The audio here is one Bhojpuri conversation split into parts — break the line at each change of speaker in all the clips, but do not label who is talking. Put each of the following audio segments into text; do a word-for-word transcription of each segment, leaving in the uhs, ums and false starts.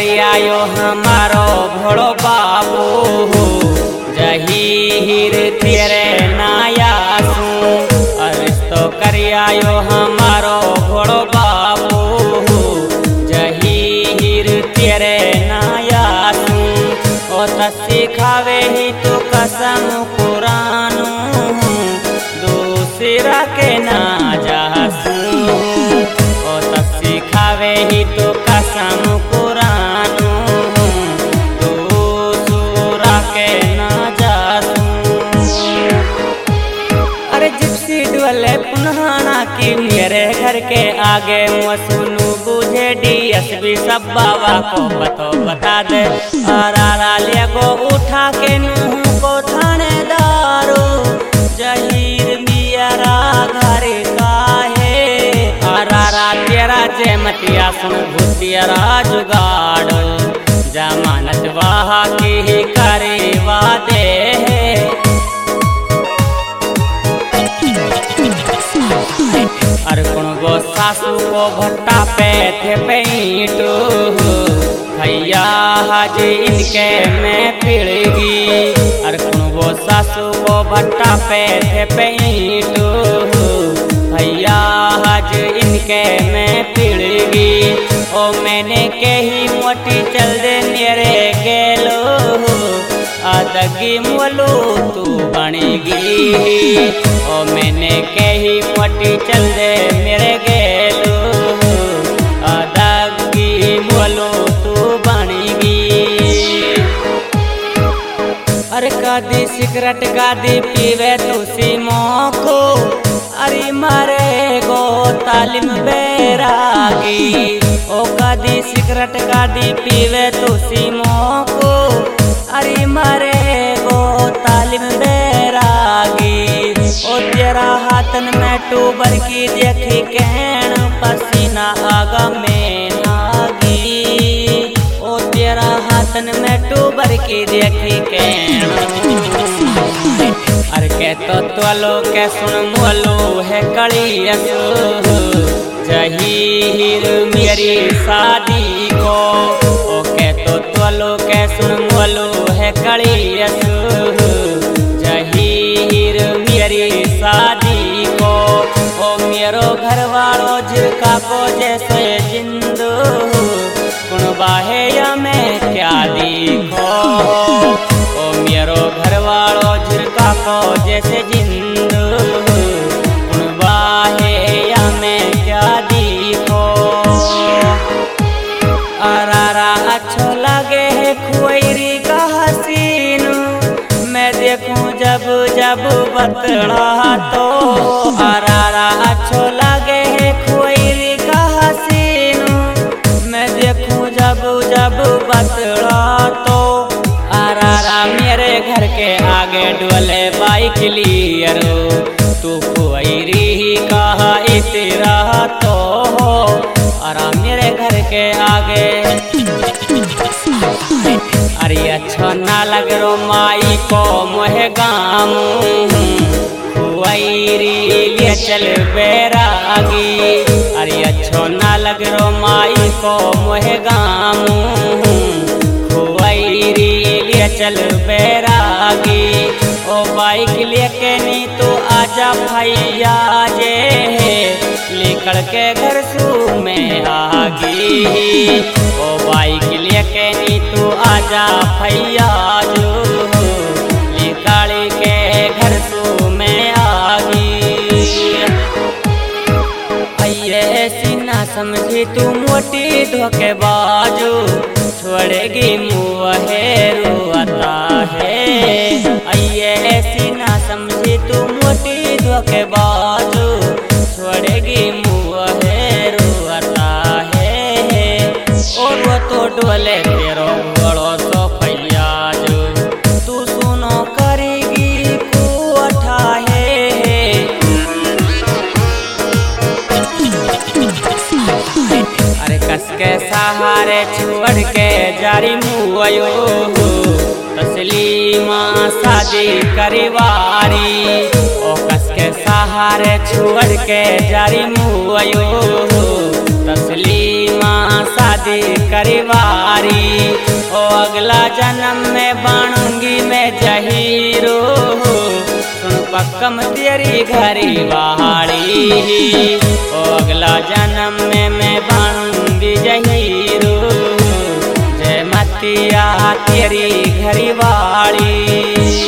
करी आयो हमारो भोलो बाबू जहीर तेरे नायासू। अरिस्तो करी आयो हमारो भोलो बाबू जहीर तेरे नायासू। ओ सिखावे ही तो कसम कुरानू दूसरा के ना जासू। ओ सिखावे ही तो कसम कुरानू दूसरा के ना जासू। अरे जिप्सी डोले पुनहाना की मेरे घर के आगे मसुनू बुझे डीएसपी सब बाबा को बतो बता दे। अरारा ले गो उठा के नूह को थानेदारो जहीर मियारा घर का है। अरारा तेरा जयमतिया सुन भूतिया जुगाड़ जमानत वाह की ही करे वादे। अरे कौन गो सासू को भट्टा पे थे पेंटू भैया हाजी इनके में पिड़गी। अरे कौन गो सासू को भट्टा पे थे पेंटू भैया हाजी इनके में पिड़गी। ओ मैंने कही मोटी चल दे मेरे गेलो आदगी मोलू तू बनेगी। ओ मैंने कही मोटी चल दे मेरे गेलो आदगी मोलू तू बनेगी। अरे कादी सिगरेट कादी पीवे तुसी मोको। अरे मारे गो तालिम बैरागी। ओ कादी सिगरेट कादी पीवे तुसी मोको। अरे मारे गो तालिम बैरागी। ओ तेरा हाथन में टूबर की देखी कहन पसीना आगा में नागी। ओ तेरा हाथन में टूबर की देखी कहन। अरे के तो त्वलो के सुन मोलो है कड़ियसू जहीर मेरी शादी को। ओ के तो त्वलो के सुन मोलो है कड़ियसू जहीर मेरी शादी को। ओ मेरो घर वालो झिरका को जैसे जिंदू कुण बाहे या मैं क्या देखो। ओ मेरो घर वालो झिरका को जैसे जिंदू कुण बाहे या मैं क्या देखो। अरारा अच्छो लगे है खुएरी का हसीनू मैं देखूं जब जब बतड़ा तो। अरारा अच्छो लगे है खुएरी का हसीनू मैं देखूं जब जब बतड़ा तो। अरारा मेरे घर के आगे डोले बाइक लियरो तू खुएरी कहा इतरा तो। अरा मेरे घर के आगे अरे अच्छा ना लग रो माई को मोहे गामू खुआईरी लिए चल बैरागी। अरे अच्छो ना लग रो माई को मोहे गामू खुआईरी लिए चल बैरागी। ओ बाइक लेके नी तो आजा भैया जे लेकर के घर सू में आगी। ओ बाइक लेके नी तू आजा भैया जो लेकर के घर सू में आगी। भैया ऐसी ना समझी तू मोटी धोखेबाजू छोड़ेगी मुँहे रुआता है। अये ऐसी ना समझी तू मोटी धोखेबाजू छोड़ेगी मुँहे रुआता है। और वो तो डोले तेरो बड़ो तो फैयाजू तू सुनो करेगी कुआठा है। अरे कस के सहारे छोड़ के जारी मुआयो तस्लीमा शादी करीवारी। ओ कस के सहारे छोड़ के जारी मुआयो तस्लीमा शादी करीवारी। जन्म में बनूंगी मैं जहीरो, सुन पक्कम तेरी घरी वाड़ी। ओ अगला जन्म में मैं बनूंगी जहीरो, जय मतिया तेरी घरी वाड़ी।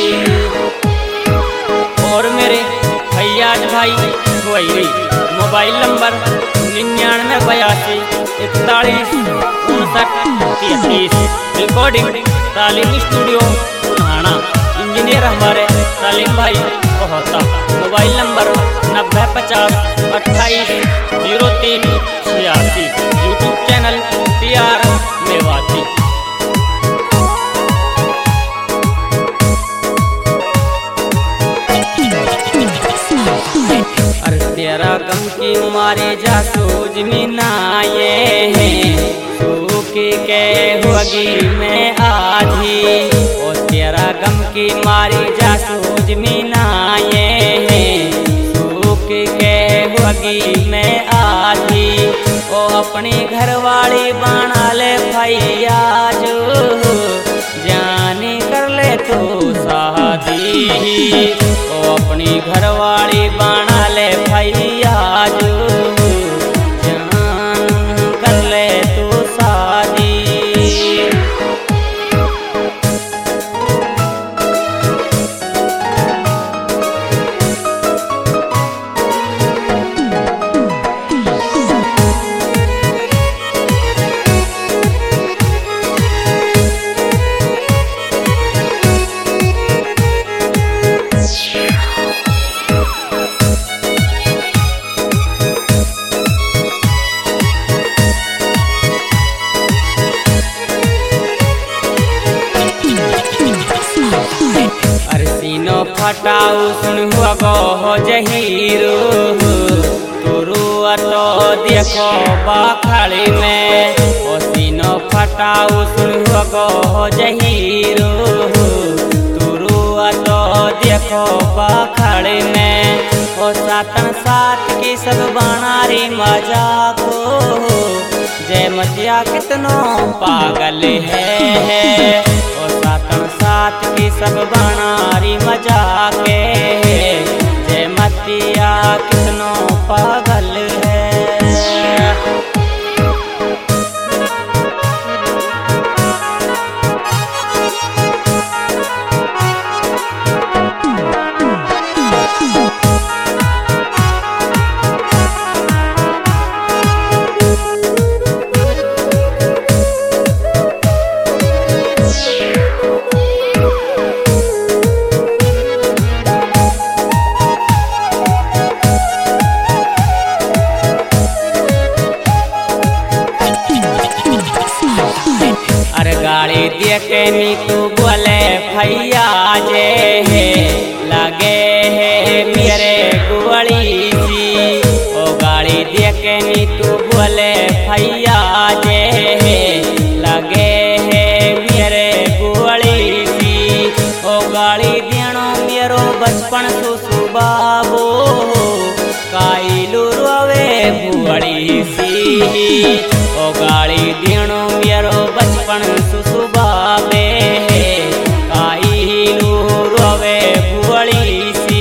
और मेरे भैया भाई वही मोबाइल नंबर निन्यानवे बयासी इकतालीस उनसठ तैतीस। रिकॉर्डिंग तालीम स्टूडियो पुराना। इंजीनियर हमारे तालीम भाई होता। मोबाइल नंबर नब्बे पचास अट्ठाईस जीरो तीन छियासी। YouTube channel P R Mewati. अरे तेरा गम की मारे जा सूझ मिनाए सूखी के होगी में आधी। ओ तेरा गम की मारी जा सूझ मिनाए सूखी के होगी में आधी। ओ अपनी घरवाली बना ले भैया जो जाने कर ले तो शादी। ओ अपनी घरवाली बना ले भैया जो जान कर ले तो शादी। फटाऊ सुन हुआ गो जहीरो, तुरु तो देखो बाखड़ी में। ओ सीनो फटाऊ सुन हुआ गो जहीरो, तुरु तो देखो बाखड़ी में। ओ सातन सात की सब बनारी मजाक, जय मतिया कितनो पागल है। ओ सातन सात की सब बनारी मजाक, जय मतिया कितनो पागल है। गाड़ी देखे नी तू बोले भैया जे लगे है मेरे गुआड़ी सी। ओ गाड़ी देखे नी तू बोले भैया जे लगे है मेरे गुआड़ी सी। ओ गाड़ी देनो मेरो बचपन सुसु बाबो काइलू रोवे बुआड़ी सी। ओ गाड़ी देनो मेरो बचपन सुसु बाबे काइलू रोवे बुआड़ी सी।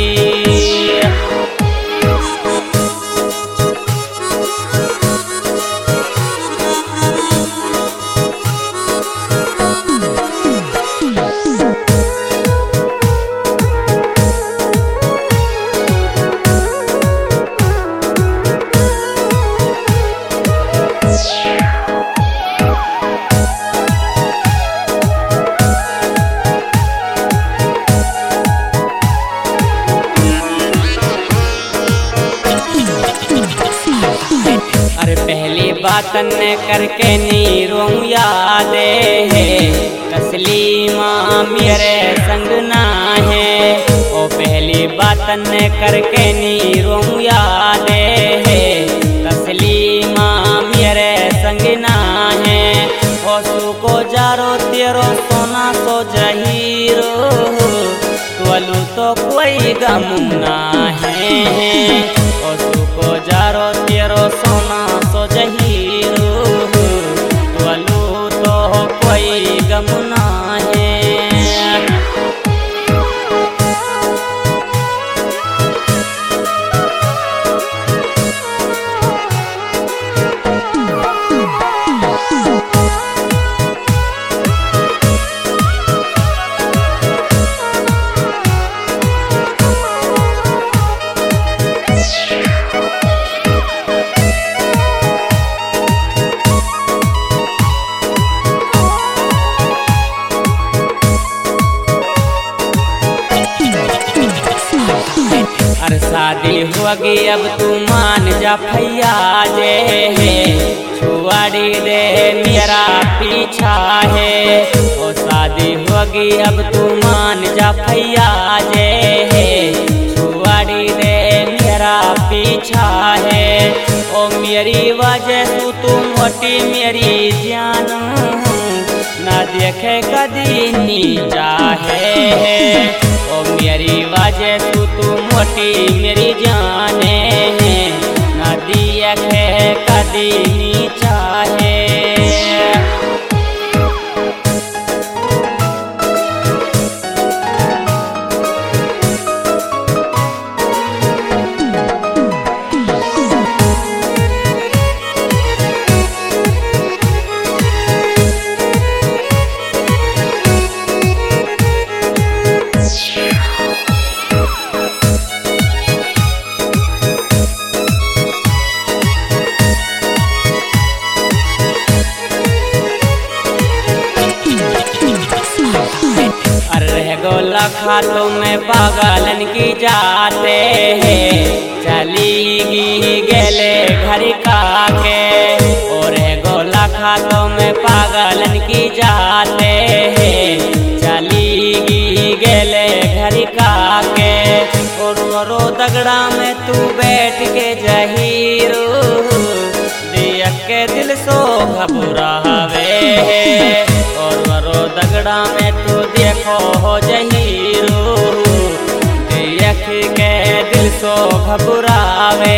पहली बातन करके नीरों यादे है तस्लीमा मेरे संग ना है। ओ पहली बातन करके नीरों यादे है तस्लीमा मेरे संग ना है। ओ सुको जारो तेरो सोना तो जहीरो तुलू तो कोई गम ना है। ओ सुको जारो तेरो सोना तो जहीरो तुलू तो कोई गम ना है। होगी अब तू मान जा भैया जे है छुआरी दे मेरा पीछा है। ओ शादी होगी अब तू मान जा भैया जे है छुआरी दे मेरा पीछा है। ओ मेरी वजह तू तू मोटी मेरी जान ना देखे कदी नीचा है। ओ मेरी वजह तू तू मोटी मेरी जाने ना देखे कदी नीचा है। गोला खातों में पागलन की जाते हैं चली गेले घर का के। और गोला खातों में पागलन की जाते हैं चली गेले घर का के। और रो दगड़ा में तू बैठ के जहीरो देख के दिल सो घबरावे। और रो दगड़ा में तू देखो हो जहीरो देख के दिल सो घबरावे।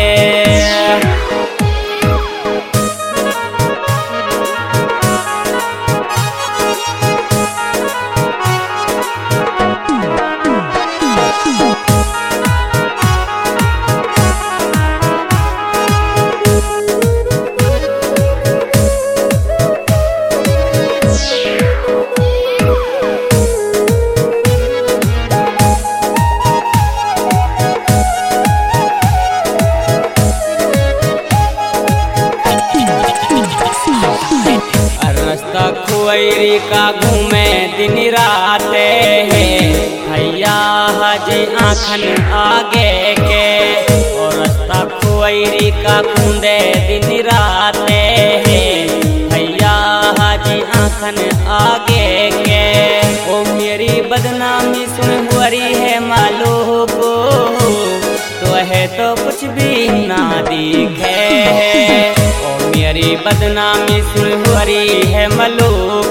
रास्ता खुआरी का घूमे दिन रात है भैया हजे आँखन आगे के। और रास्ता खुआरी का घूमे दिन रात है भैया हजे आँखन आगे के। ओ मेरी बदनामी सुन हुरी है मालूम तो है तो कुछ भी ना दिखे। ओ मेरी बदनामी सुन हुरी है मालूम